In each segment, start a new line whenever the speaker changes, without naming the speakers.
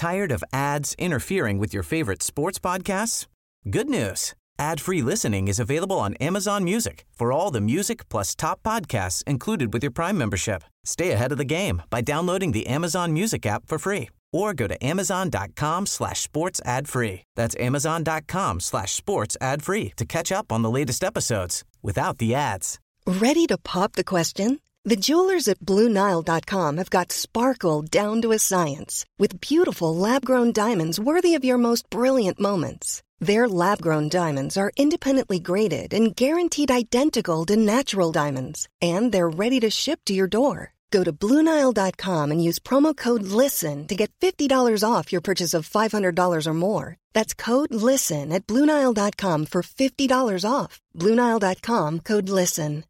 Tired of ads interfering with your favorite sports podcasts? Good news. Ad-free listening is available on Amazon Music for all the music plus top podcasts included with your Prime membership. Stay ahead of the game by downloading the Amazon Music app for free or go to amazon.com/sports ad free. That's amazon.com/sports ad free to catch up on the latest episodes without the ads.
Ready to pop the question? The jewelers at BlueNile.com have got sparkle down to a science with beautiful lab-grown diamonds worthy of your most brilliant moments. Their lab-grown diamonds are independently graded and guaranteed identical to natural diamonds, and they're ready to ship to your door. Go to BlueNile.com and use promo code LISTEN to get $50 off your purchase of $500 or more. That's code LISTEN at BlueNile.com for $50 off. BlueNile.com, code LISTEN.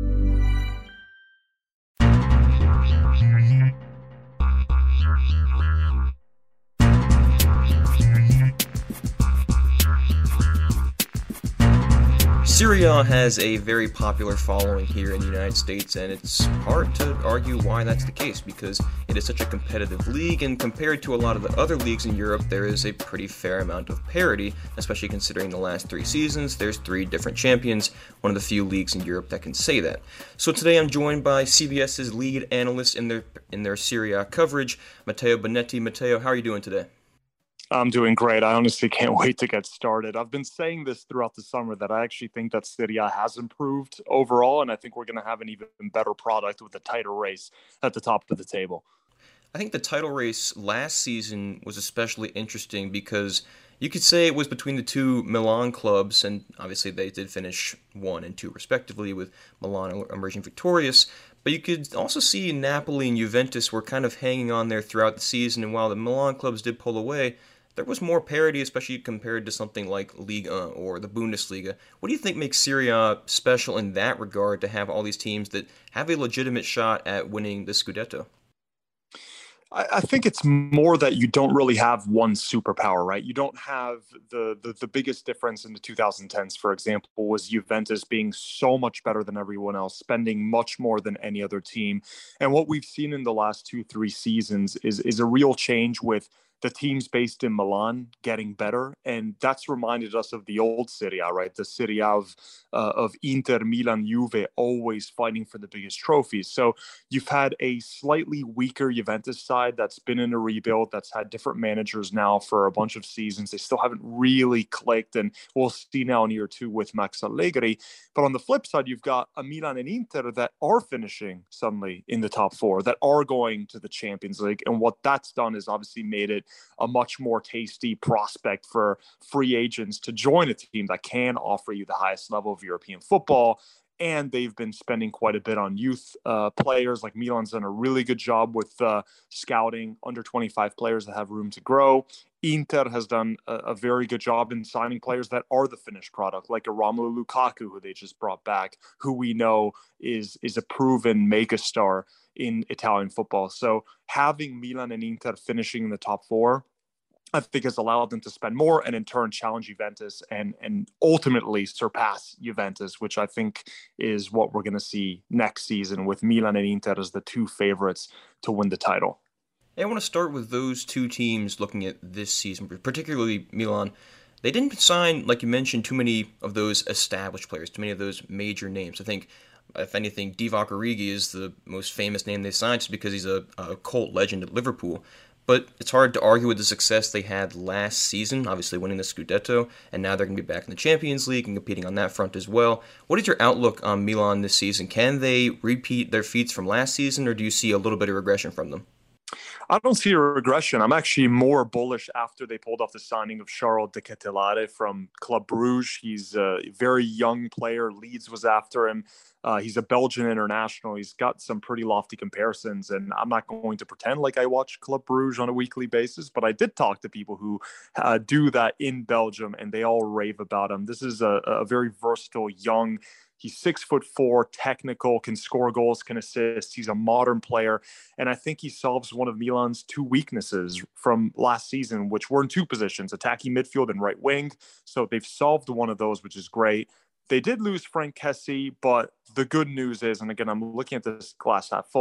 Serie A has a very popular following here in the United States, and it's hard to argue why that's the case because it is such a competitive league, and compared to a lot of the other leagues in Europe, there is a pretty fair amount of parity, especially considering the last 3 seasons. There's 3 different champions, one of the few leagues in Europe that can say that. So today I'm joined by CBS's lead analyst in their Serie A coverage, Matteo Bonetti. Matteo, how are you doing today?
I'm doing great. I honestly can't wait to get started. I've been saying this throughout the summer that I actually think that Serie A has improved overall, and I think we're going to have an even better product with a tighter race at the top of the table.
I think the title race last season was especially interesting because you could say it was between the 2 Milan clubs, and obviously they did finish 1 and 2 respectively, with Milan emerging victorious. But you could also see Napoli and Juventus were kind of hanging on there throughout the season, and while the Milan clubs did pull away, there was more parity, especially compared to something like Liga or the Bundesliga. What do you think makes Serie A special in that regard, to have all these teams that have a legitimate shot at winning the Scudetto?
I think it's more that you don't really have one superpower, right? You don't have the biggest difference in the 2010s, for example, was Juventus being so much better than everyone else, spending much more than any other team. And what we've seen in the last 2-3 seasons is a real change with the teams based in Milan getting better. And that's reminded us of the old Serie A, right? The Serie A of Inter, Milan, Juve, always fighting for the biggest trophies. So you've had a slightly weaker Juventus side that's been in a rebuild, that's had different managers now for a bunch of seasons. They still haven't really clicked, and we'll see now in year 2 with Max Allegri. But on the flip side, you've got a Milan and Inter that are finishing suddenly in the top 4, that are going to the Champions League. And what that's done is obviously made it a much more tasty prospect for free agents to join a team that can offer you the highest level of European football. And they've been spending quite a bit on youth players. Like Milan's done a really good job with scouting under 25 players that have room to grow. Inter has done a very good job in signing players that are the finished product, like a Romelu Lukaku, who they just brought back, who we know is a proven megastar in Italian football. So having Milan and Inter finishing in the top 4, I think has allowed them to spend more and in turn challenge Juventus and ultimately surpass Juventus, which I think is what we're going to see next season with Milan and Inter as the 2 favorites to win the title.
I want to start with those 2 teams looking at this season, particularly Milan. They didn't sign, like you mentioned, too many of those established players, too many of those major names. I think, if anything, Divock Origi is the most famous name they signed just because he's a cult legend at Liverpool. But it's hard to argue with the success they had last season, obviously winning the Scudetto, and now they're going to be back in the Champions League and competing on that front as well. What is your outlook on Milan this season? Can they repeat their feats from last season, or do you see a little bit of regression from them?
I don't see a regression. I'm actually more bullish after they pulled off the signing of Charles de Ketelaere from Club Brugge. He's a very young player. Leeds was after him. He's a Belgian international. He's got some pretty lofty comparisons, and I'm not going to pretend like I watch Club Brugge on a weekly basis, but I did talk to people who do that in Belgium, and they all rave about him. This is a very versatile, young. He's 6'4", technical, can score goals, can assist. He's a modern player. And I think he solves one of Milan's 2 weaknesses from last season, which were in 2 positions, attacking midfield and right wing. So they've solved one of those, which is great. They did lose Frank Kessie, but the good news is, and again, I'm looking at this glass half full,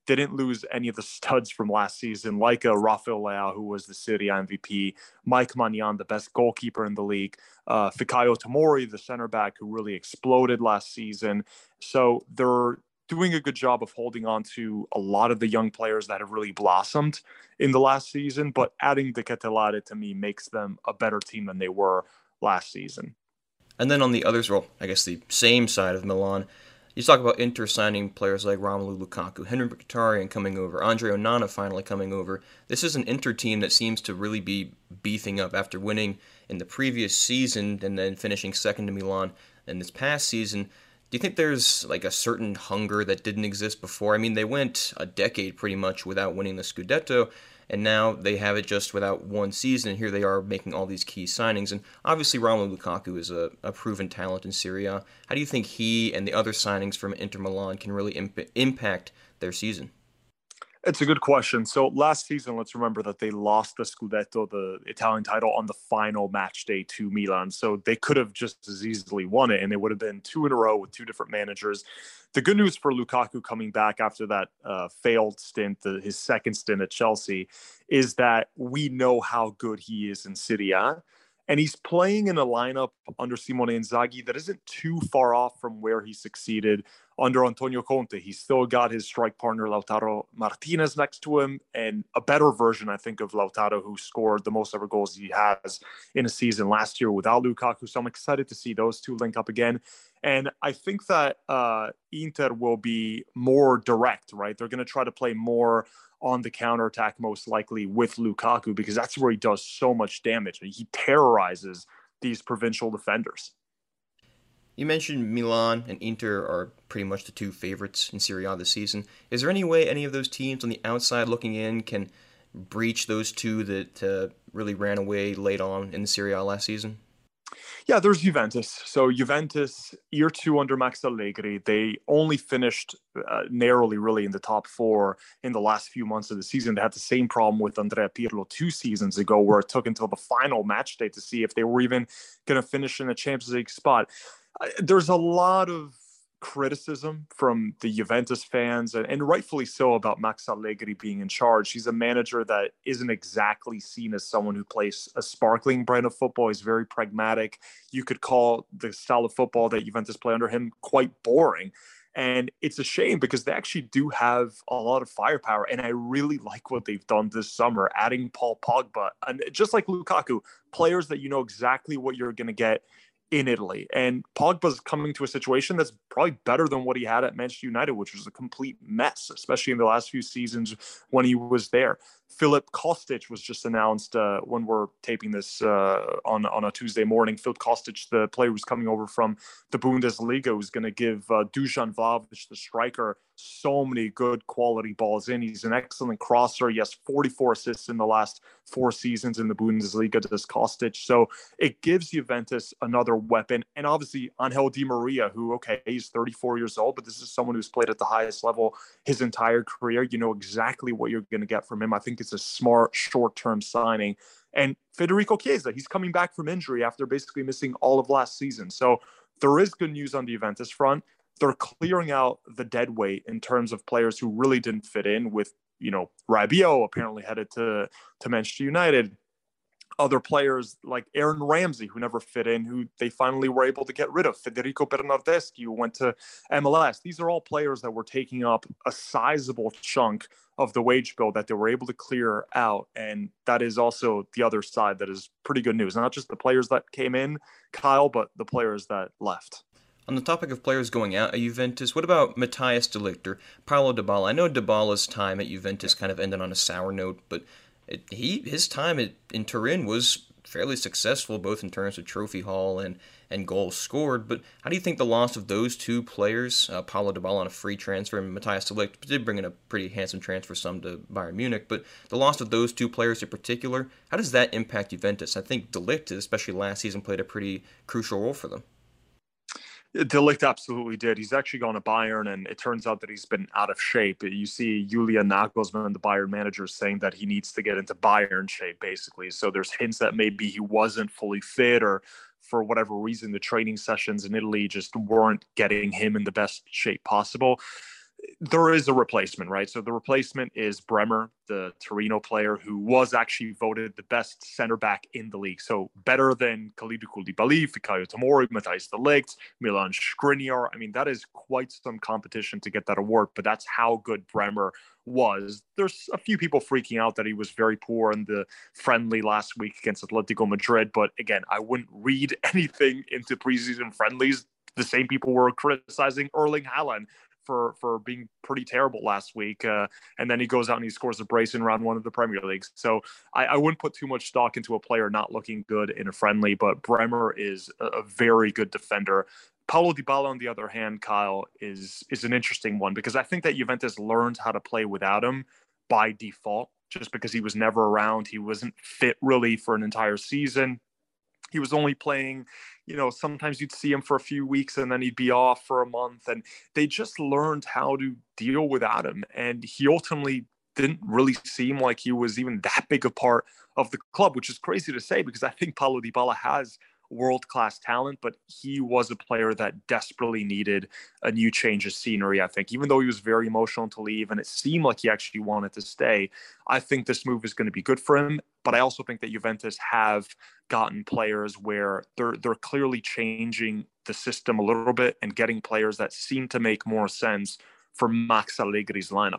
didn't lose any of the studs from last season, like a Rafael Leao, who was the Serie A MVP, Mike Maignan, the best goalkeeper in the league, Fikayo Tomori, the center back who really exploded last season. So they're doing a good job of holding on to a lot of the young players that have really blossomed in the last season, but adding De Ketelaere to me makes them a better team than they were last season.
And then on the others, well, I guess the same side of Milan, you talk about Inter signing players like Romelu Lukaku, Henry Mkhitaryan coming over, Andre Onana finally coming over. This is an Inter team that seems to really be beefing up after winning in the previous season and then finishing second to Milan in this past season. Do you think there's like a certain hunger that didn't exist before? I mean, they went a decade pretty much without winning the Scudetto, and now they have it just without one season, and here they are making all these key signings. And obviously Romelu Lukaku is a proven talent in Serie A. How do you think he and the other signings from Inter Milan can really impact their season?
It's a good question. So last season, let's remember that they lost the Scudetto, the Italian title, on the final match day to Milan. So they could have just as easily won it, and it would have been 2 in a row with 2 different managers. The good news for Lukaku coming back after that failed stint, his second stint at Chelsea, is that we know how good he is in Serie A. And he's playing in a lineup under Simone Inzaghi that isn't too far off from where he succeeded under Antonio Conte. He's still got his strike partner Lautaro Martinez next to him, and a better version, I think, of Lautaro, who scored the most ever goals he has in a season last year without Lukaku. So I'm excited to see those two link up again. And I think that Inter will be more direct, right? They're going to try to play more on the counterattack, most likely with Lukaku, because that's where he does so much damage. He terrorizes these provincial defenders.
You mentioned Milan and Inter are pretty much the two favorites in Serie A this season. Is there any way any of those teams on the outside looking in can breach those two that really ran away late on in the Serie A last season?
Yeah, there's Juventus. So Juventus, year 2 under Max Allegri, they only finished narrowly really in the top 4 in the last few months of the season. They had the same problem with Andrea Pirlo 2 seasons ago, where it took until the final match day to see if they were even going to finish in a Champions League spot. There's a lot of criticism from the Juventus fans, and rightfully so, about Max Allegri being in charge. He's a manager that isn't exactly seen as someone who plays a sparkling brand of football. He's very pragmatic. You could call the style of football that Juventus play under him quite boring. And it's a shame because they actually do have a lot of firepower. And I really like what they've done this summer, adding Paul Pogba. And just like Lukaku, players that you know exactly what you're going to get in Italy. And Pogba's coming to a situation that's probably better than what he had at Manchester United, which was a complete mess, especially in the last few seasons when he was there. Filip Kostic was just announced when we're taping this on a Tuesday morning. Filip Kostic, the player who's coming over from the Bundesliga, who's going to give Dusan Vlahovic, the striker, so many good quality balls in. He's an excellent crosser. He has 44 assists in the last 4 seasons in the Bundesliga, does Kostic. So it gives Juventus another weapon. And obviously Angel Di Maria, who, okay, he's 34 years old, but this is someone who's played at the highest level his entire career. You know exactly what you're going to get from him. I think it's a smart short-term signing. And Federico Chiesa, he's coming back from injury after basically missing all of last season. So there is good news on the Juventus front. They're clearing out the dead weight in terms of players who really didn't fit in with, you know, Rabiot apparently headed to Manchester United. Other players like Aaron Ramsey, who never fit in, who they finally were able to get rid of. Federico Bernardeschi, who went to MLS. These are all players that were taking up a sizable chunk of the wage bill that they were able to clear out. And that is also the other side that is pretty good news. Not just the players that came in, Kyle, but the players that left.
On the topic of players going out at Juventus, what about Matthias de Ligt or Paulo Dybala? I know Dybala's time at Juventus kind of ended on a sour note, but his time in Turin was fairly successful, both in terms of trophy haul and goals scored. But how do you think the loss of those two players, Paulo Dybala on a free transfer and Matthias de Ligt did bring in a pretty handsome transfer sum to Bayern Munich, but the loss of those two players in particular, how does that impact Juventus? I think de Ligt, especially last season, played a pretty crucial role for them.
De Ligt absolutely did. He's actually gone to Bayern, and it turns out that he's been out of shape. You see Julian Nagelsmann, the Bayern manager, saying that he needs to get into Bayern shape, basically. So there's hints that maybe he wasn't fully fit, or for whatever reason, the training sessions in Italy just weren't getting him in the best shape possible. there is a replacement, right? So the replacement is Bremer, the Torino player who was actually voted the best center back in the league. So better than Kalidou Koulibaly, Fikayo Tomori, Matthijs de Ligt, Milan Skriniar. I mean, that is quite some competition to get that award, but that's how good Bremer was. There's a few people freaking out that he was very poor in the friendly last week against Atletico Madrid. But again, I wouldn't read anything into preseason friendlies. The same people were criticizing Erling Haaland for being pretty terrible last week. And then he goes out and he scores a brace in round one of the Premier League. So I wouldn't put too much stock into a player not looking good in a friendly, but Bremer is a very good defender. Paulo Dybala, on the other hand, Kyle, is an interesting one because I think that Juventus learned how to play without him by default, just because he was never around. He wasn't fit really for an entire season. He was only playing, sometimes you'd see him for a few weeks and then he'd be off for a month. And they just learned how to deal without him. And he ultimately didn't really seem like he was even that big a part of the club, which is crazy to say because I think Paulo Dybala has world-class talent, but he was a player that desperately needed a new change of scenery, I think. Even though he was very emotional to leave and it seemed like he actually wanted to stay, I think this move is going to be good for him. But I also think that Juventus have gotten players where they're clearly changing the system a little bit and getting players that seem to make more sense for Max Allegri's lineup.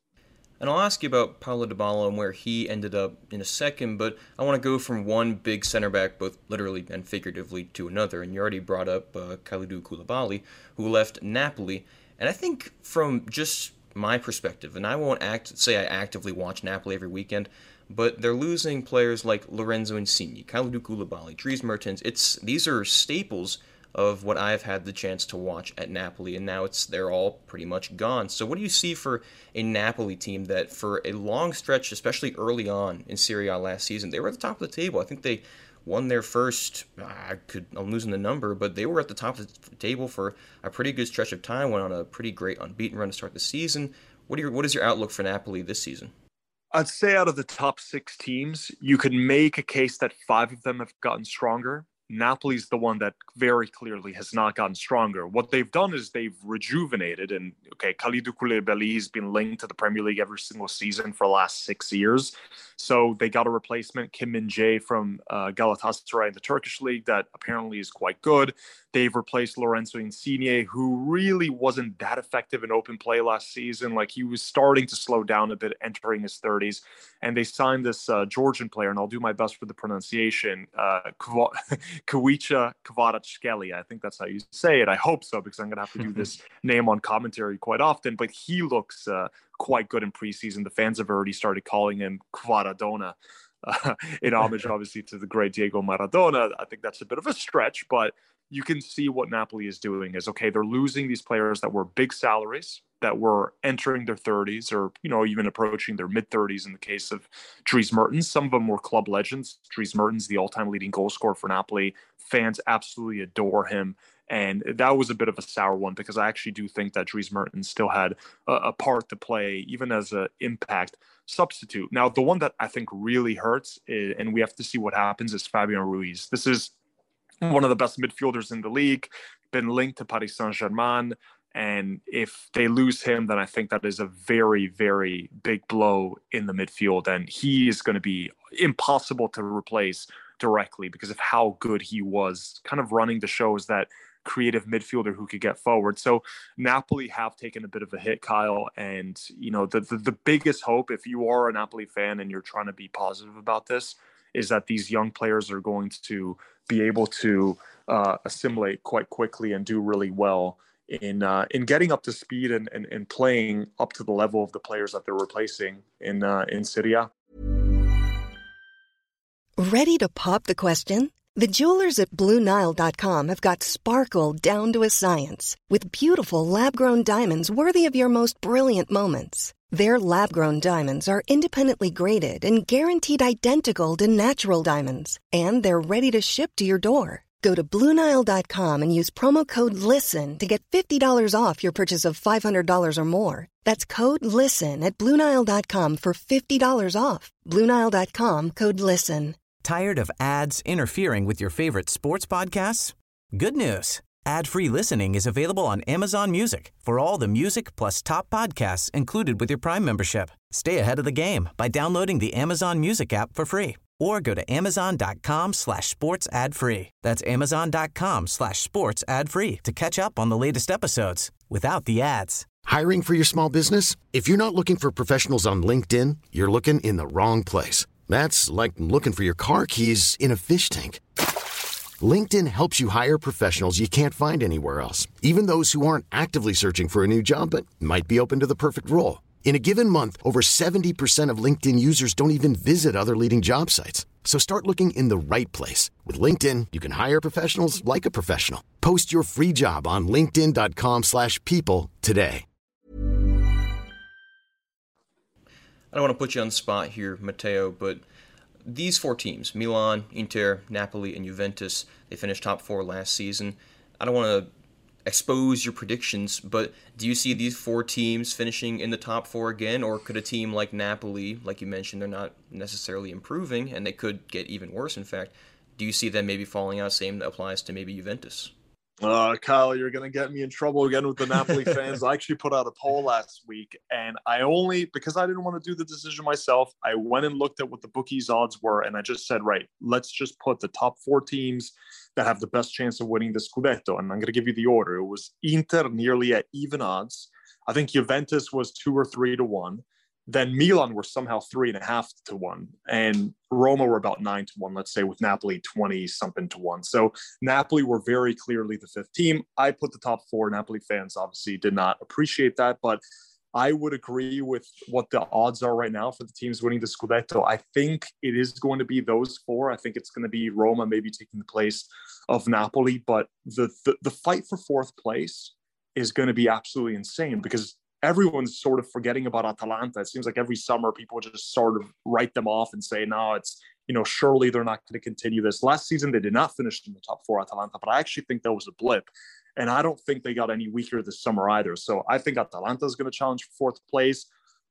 And I'll ask you about Paulo Dybala and where he ended up in a second, but I want to go from one big center back, both literally and figuratively, to another. And you already brought up Kalidou Koulibaly, who left Napoli. And I think from just my perspective, and I won't say I actively watch Napoli every weekend, but they're losing players like Lorenzo Insigne, Kalidou Koulibaly, Dries Mertens. These are staples of what I've had the chance to watch at Napoli, and now they're all pretty much gone. So what do you see for a Napoli team that for a long stretch, especially early on in Serie A last season, they were at the top of the table? I think they won their first, I'm losing the number, but they were at the top of the table for a pretty good stretch of time, went on a pretty great unbeaten run to start the season. What is your outlook for Napoli this season?
I'd say out of the top 6 teams, you could make a case that 5 of them have gotten stronger. Napoli's the one that very clearly has not gotten stronger. What they've done is they've rejuvenated. And, Kalidou Koulibaly has been linked to the Premier League every single season for the last 6 years. So they got a replacement, Kim Min-jae from Galatasaray in the Turkish league that apparently is quite good. They've replaced Lorenzo Insigne, who really wasn't that effective in open play last season. Like, he was starting to slow down a bit entering his 30s. And they signed this Georgian player, and I'll do my best for the pronunciation, Khvicha Kvaratskhelia. I think that's how you say it. I hope so, because I'm going to have to do this name on commentary quite often. But he looks quite good in preseason. The fans have already started calling him Kvaradona, in homage, obviously, to the great Diego Maradona. I think that's a bit of a stretch, but you can see what Napoli is doing is, they're losing these players that were big salaries, that were entering their 30s or, even approaching their mid-30s in the case of Dries Mertens. Some of them were club legends. Dries Mertens, the all-time leading goal scorer for Napoli. Fans absolutely adore him. And that was a bit of a sour one because I actually do think that Dries Mertens still had a part to play, even as an impact substitute. Now, the one that I think really hurts, and we have to see what happens, is Fabian Ruiz. This is one of the best midfielders in the league, been linked to Paris Saint-Germain. And if they lose him, then I think that is a very, very big blow in the midfield. And he is going to be impossible to replace directly because of how good he was kind of running the show as that creative midfielder who could get forward. So Napoli have taken a bit of a hit, Kyle. And, the biggest hope, if you are a Napoli fan and you're trying to be positive about this, is that these young players are going to be able to assimilate quite quickly and do really well in getting up to speed and playing up to the level of the players that they're replacing in Serie A.
Ready to pop the question? The jewelers at BlueNile.com have got sparkle down to a science with beautiful lab-grown diamonds worthy of your most brilliant moments. Their lab-grown diamonds are independently graded and guaranteed identical to natural diamonds, and they're ready to ship to your door. Go to BlueNile.com and use promo code LISTEN to get $50 off your purchase of $500 or more. That's code LISTEN at BlueNile.com for $50 off. BlueNile.com, code LISTEN.
Tired of ads interfering with your favorite sports podcasts? Good news. Ad-free listening is available on Amazon Music for all the music plus top podcasts included with your Prime membership. Stay ahead of the game by downloading the Amazon Music app for free or go to amazon.com/sports ad free. That's amazon.com/sports ad free to catch up on the latest episodes without the ads.
Hiring for your small business? If you're not looking for professionals on LinkedIn, you're looking in the wrong place. That's like looking for your car keys in a fish tank. LinkedIn helps you hire professionals you can't find anywhere else, even those who aren't actively searching for a new job but might be open to the perfect role. In a given month, over 70% of LinkedIn users don't even visit other leading job sites. So start looking in the right place. With LinkedIn, you can hire professionals like a professional. Post your free job on linkedin.com/people today.
I don't want to put you on the spot here, Matteo, but these four teams, Milan, Inter, Napoli, and Juventus, they finished top four last season. I don't want to expose your predictions, but do you see these four teams finishing in the top four again, or could a team like Napoli, like you mentioned, they're not necessarily improving, and they could get even worse, in fact. Do you see them maybe falling out? Same that applies to maybe Juventus.
Kyle, you're going to get me in trouble again with the Napoli fans. I actually put out a poll last week, and because I didn't want to do the decision myself, I went and looked at what the bookies' odds were, and I just said, right, let's just put the top four teams that have the best chance of winning the Scudetto, and I'm going to give you the order. It was Inter nearly at even odds. I think Juventus was 2 or 3 to 1. Then Milan were somehow 3.5 to 1, and Roma were about 9 to 1, let's say, with Napoli 20 something to 1. So Napoli were very clearly the fifth team. I put the top four. Napoli fans obviously did not appreciate that, but I would agree with what the odds are right now for the teams winning the Scudetto. I think it is going to be those four. I think it's going to be Roma maybe taking the place of Napoli, but the fight for fourth place is going to be absolutely insane because everyone's sort of forgetting about Atalanta. It seems like every summer people just sort of write them off and say, no, it's, surely they're not going to continue this. Last season, they did not finish in the top four, Atalanta, but I actually think that was a blip. And I don't think they got any weaker this summer either. So I think Atalanta is going to challenge for fourth place.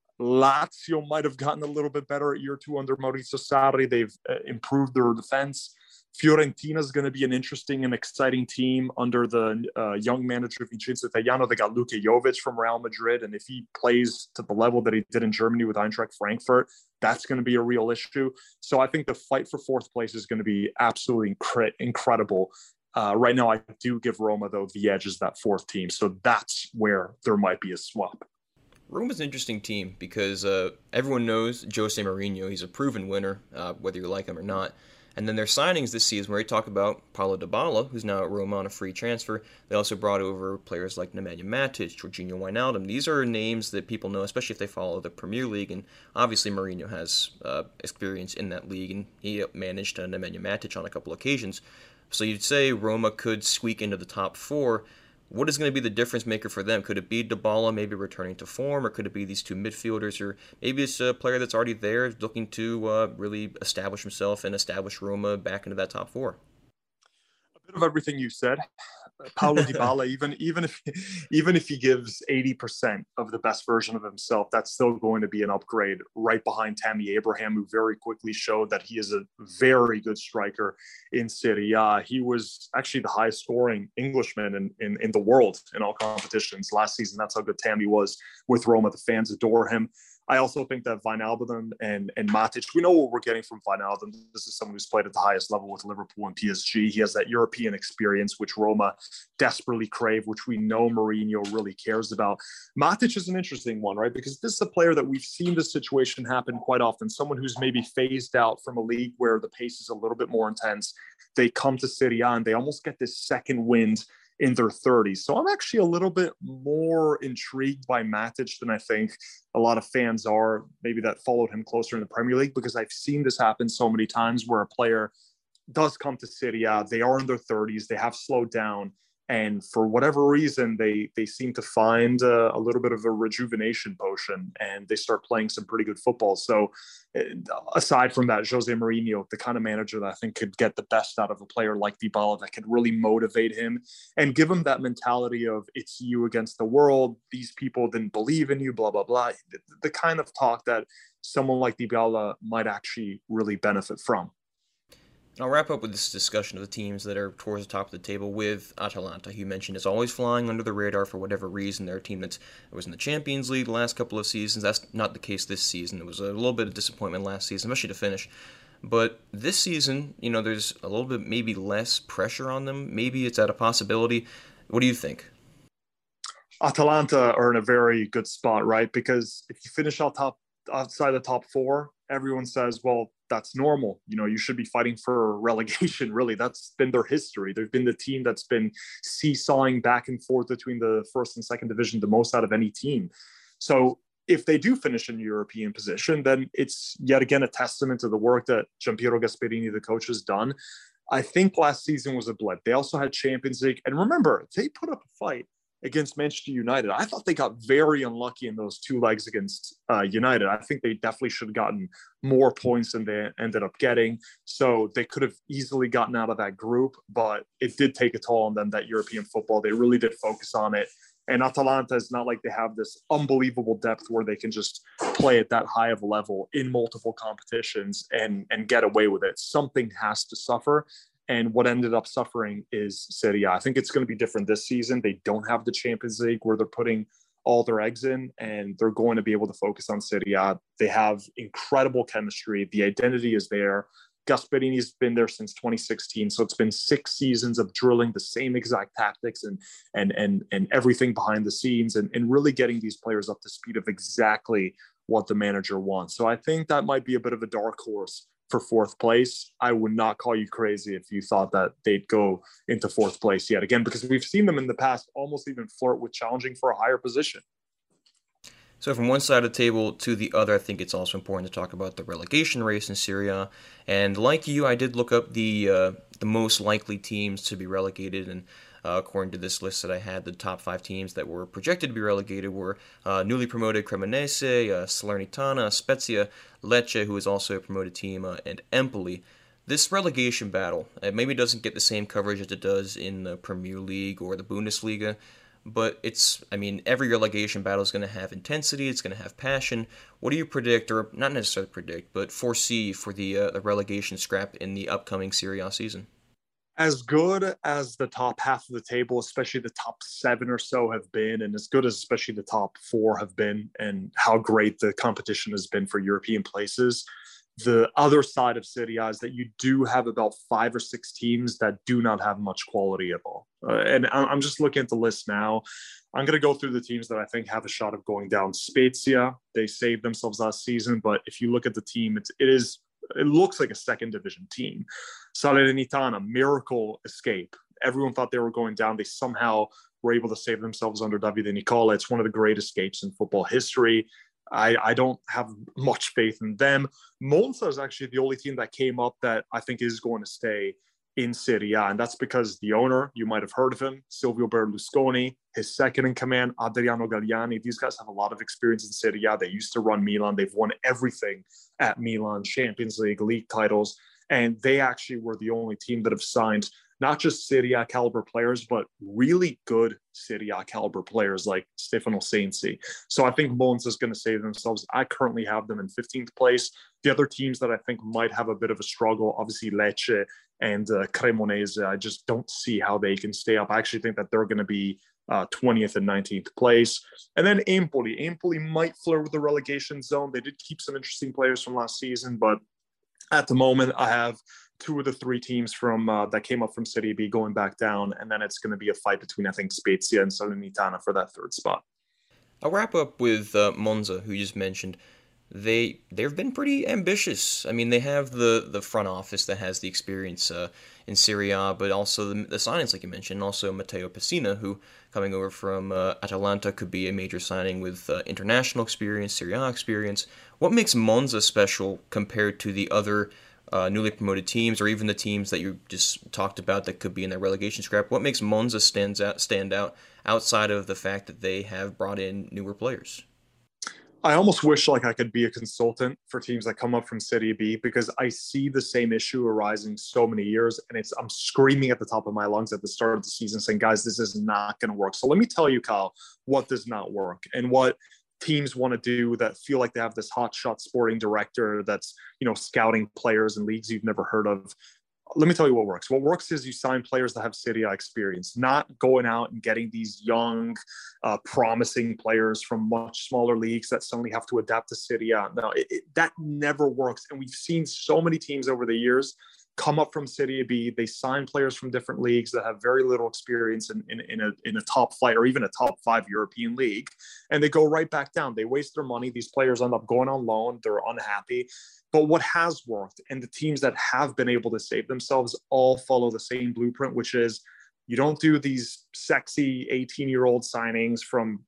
Lazio might have gotten a little bit better at year 2 under Maurizio Sarri. They've improved their defense. Fiorentina is going to be an interesting and exciting team under the young manager Vincenzo Italiano. They got Luka Jovic from Real Madrid, and if he plays to the level that he did in Germany with Eintracht Frankfurt, that's going to be a real issue. So I think the fight for fourth place is going to be absolutely incredible. Right now, I do give Roma, though, the edge as that fourth team. So that's where there might be a swap.
Roma's an interesting team because everyone knows Jose Mourinho. He's a proven winner, whether you like him or not. And then their signings this season, where we talk about Paulo Dybala, who's now at Roma on a free transfer. They also brought over players like Nemanja Matic, Jorginho Wijnaldum. These are names that people know, especially if they follow the Premier League. And obviously Mourinho has experience in that league, and he managed Nemanja Matic on a couple occasions. So you'd say Roma could squeak into the top four. What is going to be the difference maker for them? Could it be Dybala maybe returning to form, or could it be these two midfielders, or maybe it's a player that's already there looking to really establish himself and establish Roma back into that top four?
A bit of everything you said. Paulo Dybala, even if he gives 80% of the best version of himself, that's still going to be an upgrade right behind Tammy Abraham, who very quickly showed that he is a very good striker in Serie A. He was actually the highest scoring Englishman in the world in all competitions last season. That's how good Tammy was with Roma. The fans adore him. I also think that Wijnaldum and Matic, we know what we're getting from Wijnaldum. This is someone who's played at the highest level with Liverpool and PSG. He has that European experience, which Roma desperately crave, which we know Mourinho really cares about. Matic is an interesting one, right? Because this is a player that we've seen this situation happen quite often. Someone who's maybe phased out from a league where the pace is a little bit more intense. They come to Serie A and they almost get this second wind in their 30s. So I'm actually a little bit more intrigued by Matic than I think a lot of fans are, maybe that followed him closer in the Premier League, because I've seen this happen so many times where a player does come to Serie A, they are in their 30s, they have slowed down, and for whatever reason, they seem to find a little bit of a rejuvenation potion, and they start playing some pretty good football. So aside from that, Jose Mourinho, the kind of manager that I think could get the best out of a player like Dybala, that could really motivate him and give him that mentality of it's you against the world. These people didn't believe in you, blah, blah, blah. The kind of talk that someone like Dybala might actually really benefit from.
I'll wrap up with this discussion of the teams that are towards the top of the table with Atalanta, who you mentioned is always flying under the radar for whatever reason. They're a team that was in the Champions League the last couple of seasons. That's not the case this season. It was a little bit of disappointment last season, especially to finish. But this season, there's a little bit maybe less pressure on them. Maybe it's at a possibility. What do you think?
Atalanta are in a very good spot, right? Because if you finish outside the top four, everyone says, well, that's normal. You should be fighting for relegation, really. That's been their history. They've been the team that's been seesawing back and forth between the first and second division the most out of any team. So if they do finish in European position, then it's yet again a testament to the work that Giampiero Gasperini, the coach, has done. I think last season was a blip. They also had Champions League. And remember, they put up a fight against Manchester United. I thought they got very unlucky in those two legs against United. I think they definitely should have gotten more points than they ended up getting. So they could have easily gotten out of that group, but it did take a toll on them, that European football. They really did focus on it. And Atalanta is not like they have this unbelievable depth where they can just play at that high of a level in multiple competitions and get away with it. Something has to suffer. And what ended up suffering is Serie A. I think it's going to be different this season. They don't have the Champions League where they're putting all their eggs in, and they're going to be able to focus on Serie A. They have incredible chemistry. The identity is there. Gasperini's been there since 2016, so it's been 6 seasons of drilling the same exact tactics and everything behind the scenes, and really getting these players up to speed of exactly what the manager wants. So I think that might be a bit of a dark horse for 4th place. I would not call you crazy if you thought that they'd go into 4th place yet again, because we've seen them in the past almost even flirt with challenging for a higher position.
So from one side of the table to the other, I think it's also important to talk about the relegation race in Serie A. And like you, I did look up the most likely teams to be relegated, and according to this list that I had, the top 5 teams that were projected to be relegated were newly promoted Cremonese, Salernitana, Spezia, Lecce, who is also a promoted team, and Empoli. This relegation battle, maybe doesn't get the same coverage as it does in the Premier League or the Bundesliga, but every relegation battle is going to have intensity, it's going to have passion. What do you predict, or not necessarily predict, but foresee for the relegation scrap in the upcoming Serie A season?
As good as the top half of the table, especially the top 7 or so have been, and as good as especially the top 4 have been, and how great the competition has been for European places, the other side of Serie A is that you do have about 5 or 6 teams that do not have much quality at all. And I'm just looking at the list now. I'm going to go through the teams that I think have a shot of going down. Spezia, they saved themselves last season, but if you look at the team, it looks like a second division team. Salernitana, miracle escape. Everyone thought they were going down. They somehow were able to save themselves under Davide Nicola. It's one of the great escapes in football history. I don't have much faith in them. Monza is actually the only team that came up that I think is going to stay in Serie A, and that's because the owner, you might have heard of him, Silvio Berlusconi, his second in command, Adriano Galliani. These guys have a lot of experience in Serie A. They used to run Milan. They've won everything at Milan, Champions League, league titles, and they actually were the only team that have signed not just Serie A caliber players, but really good Serie A caliber players like Stefano Sensi. So I think Monza is going to save themselves. I currently have them in 15th place. The other teams that I think might have a bit of a struggle, obviously Lecce and Cremonese, I just don't see how they can stay up. I actually think that they're going to be 20th and 19th place. And then Empoli. Empoli might flirt with the relegation zone. They did keep some interesting players from last season, but at the moment, I have 2 of the 3 teams from that came up from Serie B going back down, and then it's going to be a fight between, I think, Spezia and Salernitana for that 3rd spot.
I'll wrap up with Monza, who you just mentioned. They've been pretty ambitious. They have the front office that has the experience in Serie A, but also the signings, like you mentioned, and also Matteo Pessina, who, coming over from Atalanta, could be a major signing with international experience, Serie A experience. What makes Monza special compared to the other newly promoted teams, or even the teams that you just talked about that could be in their relegation scrap? What makes Monza stand out outside of the fact that they have brought in newer players?
I almost wish like I could be a consultant for teams that come up from Serie B, because I see the same issue arising so many years, and I'm screaming at the top of my lungs at the start of the season saying, guys, this is not going to work. So let me tell you, Kyle, what does not work and what teams want to do that feel like they have this hotshot sporting director that's, scouting players in leagues you've never heard of. let me tell you what works. What works is you sign players that have Serie A experience, not going out and getting these young, promising players from much smaller leagues that suddenly have to adapt to Serie A. No, that never works. And we've seen so many teams over the years come up from Serie B. They sign players from different leagues that have very little experience in a top flight or even a top 5 European league, and they go right back down. They waste their money. These players end up going on loan. They're unhappy. But what has worked, and the teams that have been able to save themselves all follow the same blueprint, which is you don't do these sexy 18-year-old signings from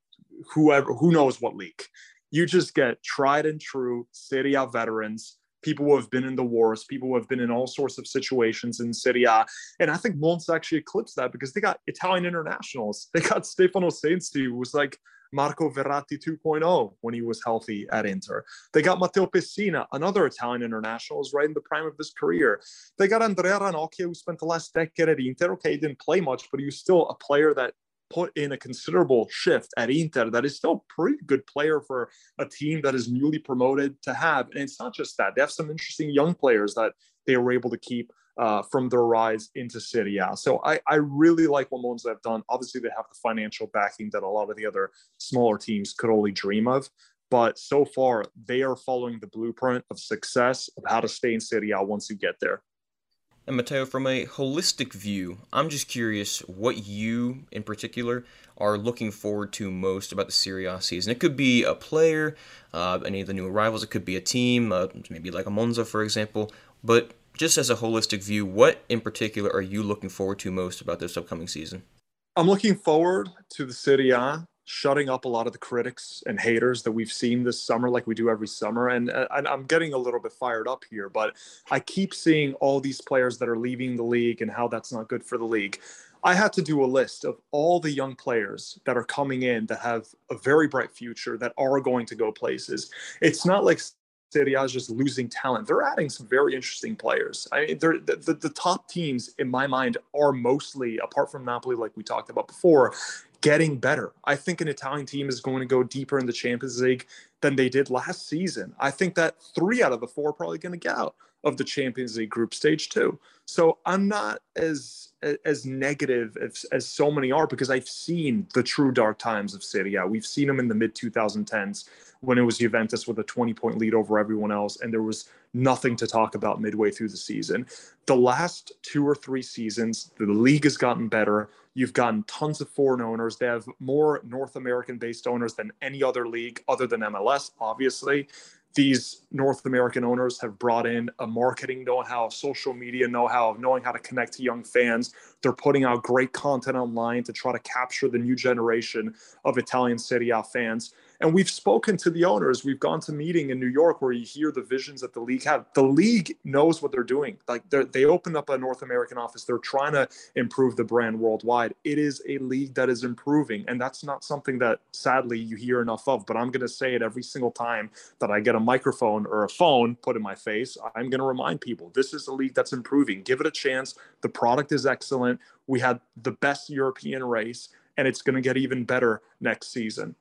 who knows what league. You just get tried and true Serie A veterans, people who have been in the wars, people who have been in all sorts of situations in Serie A. And I think Monza actually eclipsed that because they got Italian internationals. They got Stefano Sensi, who was like Marco Verratti 2.0 when he was healthy at Inter. They got Matteo Pessina, another Italian international, is right in the prime of his career. They got Andrea Ranocchia, who spent the last decade at Inter. Okay, he didn't play much, but he was still a player that put in a considerable shift at Inter that is still a pretty good player for a team that is newly promoted to have. And it's not just that. They have some interesting young players that they were able to keep from their rise into Serie A. So I really like what Monza have done. Obviously, they have the financial backing that a lot of the other smaller teams could only dream of. But so far, they are following the blueprint of success of how to stay in Serie A once you get there.
And Matteo, from a holistic view, I'm just curious what you, in particular, are looking forward to most about the Serie A season. It could be a player, any of the new arrivals. It could be a team, maybe like a Monza, for example. But just as a holistic view, what in particular are you looking forward to most about this upcoming season?
I'm looking forward to the Serie A shutting up a lot of the critics and haters that we've seen this summer, like we do every summer. And I'm getting a little bit fired up here, but I keep seeing all these players that are leaving the league and how that's not good for the league. I had to do a list of all the young players that are coming in that have a very bright future, that are going to go places. It's not like Serie A is just losing talent. They're adding some very interesting players. I mean, the top teams in my mind are mostly, apart from Napoli, like we talked about before, getting better. I think an Italian team is going to go deeper in the Champions League than they did last season. I think that 3 out of the 4 are probably going to get out of the Champions League group stage too. So I'm not as negative as so many are, because I've seen the true dark times of Serie A. We've seen them in the mid 2010s when it was Juventus with a 20-point lead over everyone else, and there was nothing to talk about midway through the season. The last 2 or 3 seasons, the league has gotten better. You've gotten tons of foreign owners. They have more North American-based owners than any other league other than MLS, obviously. These North American owners have brought in a marketing know-how, social media know-how, of knowing how to connect to young fans. They're putting out great content online to try to capture the new generation of Italian Serie A fans. And we've spoken to the owners. We've gone to meeting in New York where you hear the visions that the league have. The league knows what they're doing. Like they opened up a North American office. They're trying to improve the brand worldwide. It is a league that is improving. And that's not something that sadly you hear enough of. But I'm going to say it every single time that I get a microphone or a phone put in my face. I'm going to remind people, this is a league that's improving. Give it a chance. The product is excellent. We had the best European race, and it's going to get even better next season.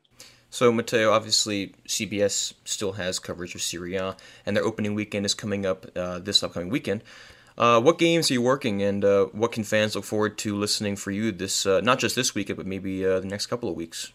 So, Matteo, obviously, CBS still has coverage of Serie A, and their opening weekend is coming up this upcoming weekend. What games are you working, and what can fans look forward to listening for you this, not just this weekend, but maybe the next couple of weeks?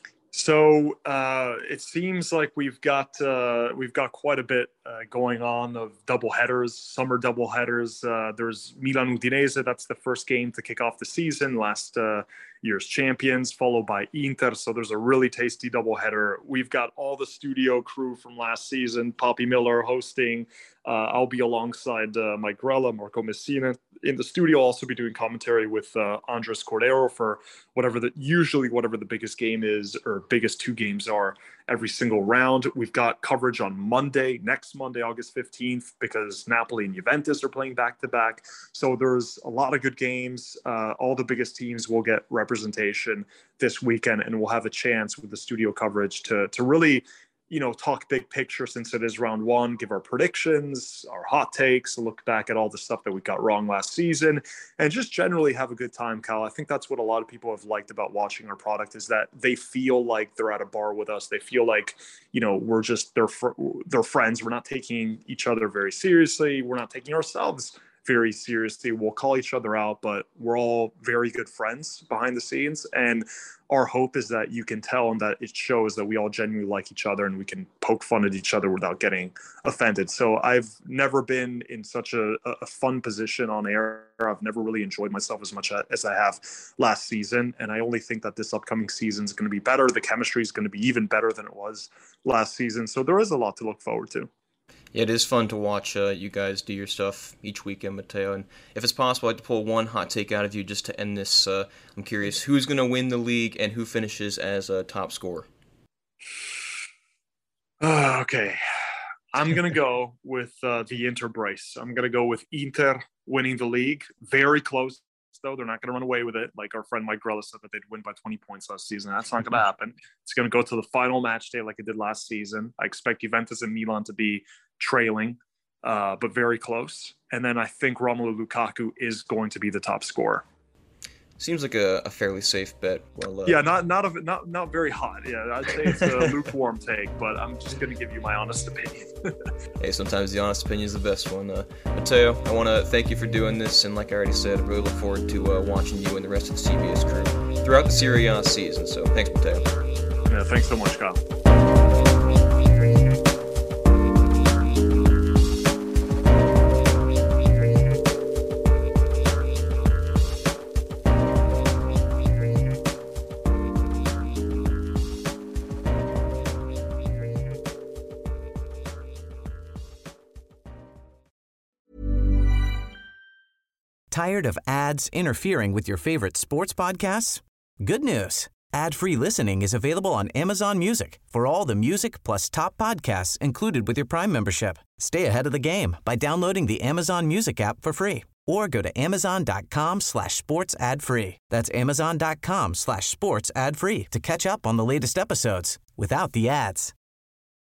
So it seems like we've got quite a bit going on of doubleheaders, summer doubleheaders. There's Milan Udinese. That's the first game to kick off the season. Last year's champions, followed by Inter. So there's a really tasty doubleheader. We've got all the studio crew from last season. Poppy Miller hosting. I'll be alongside Mike Grella, Marco Messina in the studio. I'll also be doing commentary with Andres Cordero for whatever the biggest game is, or biggest 2 games are every single round. We've got coverage on next Monday, August 15th, because Napoli and Juventus are playing back-to-back. So there's a lot of good games. All the biggest teams will get representation this weekend, and we'll have a chance with the studio coverage to really, talk big picture, since it is round 1, give our predictions, our hot takes, look back at all the stuff that we got wrong last season, and just generally have a good time, Kyle. I think that's what a lot of people have liked about watching our product, is that they feel like they're at a bar with us. They feel like, we're just their friends. We're not taking each other very seriously. We're not taking ourselves very seriously. We'll call each other out, but we're all very good friends behind the scenes. And our hope is that you can tell and that it shows that we all genuinely like each other and we can poke fun at each other without getting offended. So I've never been in such a fun position on air. I've never really enjoyed myself as much as I have last season. And I only think that this upcoming season is going to be better. The chemistry is going to be even better than it was last season. So there is a lot to look forward to.
Yeah, it is fun to watch you guys do your stuff each weekend, Matteo. And if it's possible, I'd like to pull one hot take out of you just to end this. I'm curious, who's going to win the league and who finishes as a top scorer?
Okay. I'm going to go with the Inter brace. I'm going to go with Inter winning the league. Very close, though. They're not going to run away with it. Like our friend Mike Grella said that they'd win by 20 points last season. That's not going to happen. It's going to go to the final match day like it did last season. I expect Juventus and Milan to be trailing, but very close. And then I think Romelu Lukaku is going to be the top scorer.
Seems like a fairly safe bet. Well,
yeah, not very hot. Yeah, I'd say it's a lukewarm take, but I'm just going to give you my honest opinion.
Hey, sometimes the honest opinion is the best one. Matteo, I want to thank you for doing this, and like I already said, I really look forward to watching you and the rest of the CBS crew throughout the Serie A season. So thanks, Matteo.
Yeah, thanks so much, Kyle.
Tired of ads interfering with your favorite sports podcasts? Good news. Ad-free listening is available on Amazon Music for all the music plus top podcasts included with your Prime membership. Stay ahead of the game by downloading the Amazon Music app for free or go to amazon.com/sports ad free. That's amazon.com/sports ad free to catch up on the latest episodes without the ads.